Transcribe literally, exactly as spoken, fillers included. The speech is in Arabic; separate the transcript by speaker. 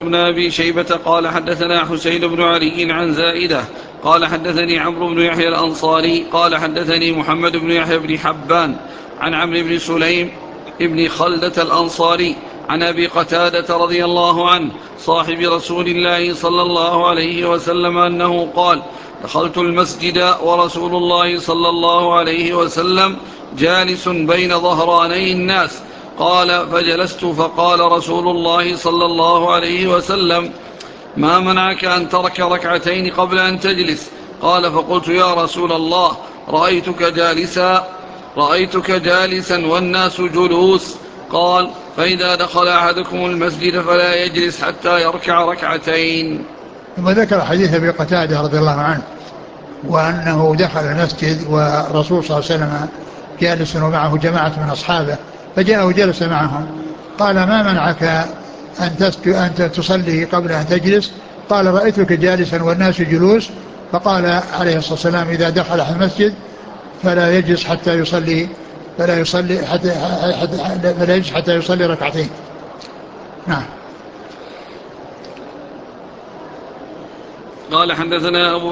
Speaker 1: بن أبي شيبة قال حدثنا حسين بن علي عن زائدة قال حدثني عمرو بن يحيى الأنصاري قال حدثني محمد بن يحيى بن حبان عن عمرو بن سليم ابن خلدة الأنصاري عن أبي قتادة رضي الله عنه صاحب رسول الله صلى الله عليه وسلم أنه قال: دخلت المسجد ورسول الله صلى الله عليه وسلم جالس بين ظهراني الناس. قال: فجلست فقال رسول الله صلى الله عليه وسلم: ما منعك أن ترك ركعتين قبل أن تجلس؟ قال: فقلت: يا رسول الله، رأيتك جالسا رأيتك جالسا والناس جلوس. قال: فإذا دخل أحدكم المسجد فلا يجلس حتى يركع ركعتين.
Speaker 2: ثم ذكر حديث أبي قتادة رضي الله عنه وأنه دخل المسجد والرسول صلى الله عليه وسلم جالس ومعه جماعة من أصحابه، فجاء وجلس معهم. قال: ما منعك أن, أن تصلي قبل أن تجلس؟ قال: رأيتك جالسا والناس جلوس. فقال عليه الصلاة والسلام: إذا دخل المسجد فلا يجلس حتى يصلي فلا يصلي حتى, حتى, فلا يجلس حتى يصلي ركعتين. نعم.
Speaker 1: قال: حدثنا أبو